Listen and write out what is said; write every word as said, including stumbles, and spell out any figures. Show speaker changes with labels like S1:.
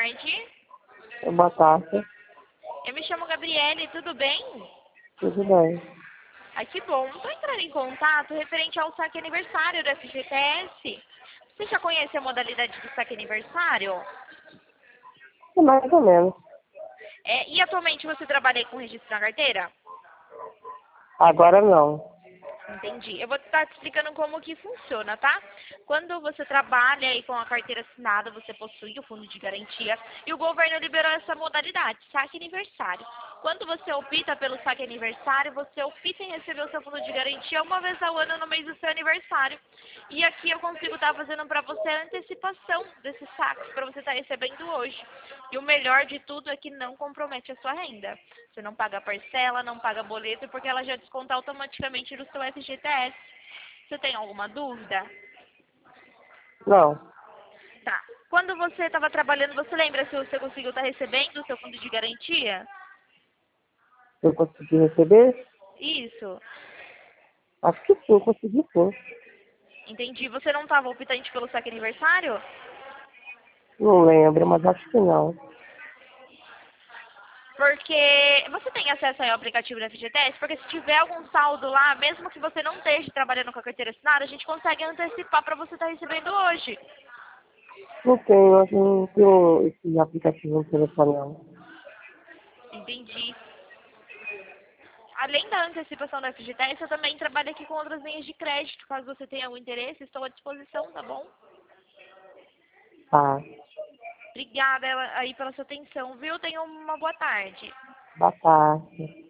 S1: tarde.
S2: Boa tarde.
S1: Eu me chamo Gabriele, tudo bem?
S2: Tudo bem.
S1: Ai, que bom. Estou entrando em contato referente ao saque aniversário do F G T S. Você já conhece a modalidade do saque aniversário?
S2: É mais ou menos.
S1: É, e atualmente você trabalha aí com registro na carteira?
S2: Agora não.
S1: Entendi. Eu vou estar te explicando como que funciona, tá? Quando você trabalha aí com a carteira assinada, você possui o fundo de garantia e o governo liberou essa modalidade, saque aniversário. Quando você opta pelo saque aniversário, você opta em receber o seu fundo de garantia uma vez ao ano no mês do seu aniversário. E aqui eu consigo estar fazendo para você a antecipação desses saques para você estar recebendo hoje. E o melhor de tudo é que não compromete a sua renda. Você não paga parcela, não paga boleto, porque ela já desconta automaticamente do seu F G T S. Você tem alguma dúvida?
S2: Não.
S1: Tá. Quando você estava trabalhando, você lembra se você conseguiu estar recebendo o seu fundo de garantia?
S2: Eu consegui receber?
S1: Isso.
S2: Acho que sim, consegui sim.
S1: Entendi. Você não estava optante pelo saque aniversário?
S2: Não lembro, mas acho que não.
S1: Porque você tem acesso aí ao aplicativo do F G T S? Porque se tiver algum saldo lá, mesmo que você não esteja trabalhando com a carteira assinada, a gente consegue antecipar para você estar recebendo hoje.
S2: Não tenho, eu não tenho esse aplicativo no telefone não.
S1: Entendi. Além da antecipação da F G T S, eu também trabalho aqui com outras linhas de crédito. Caso você tenha algum interesse, estou à disposição, tá bom?
S2: Tá.
S1: Obrigada aí pela sua atenção, viu? Tenha uma boa tarde.
S2: Boa tarde.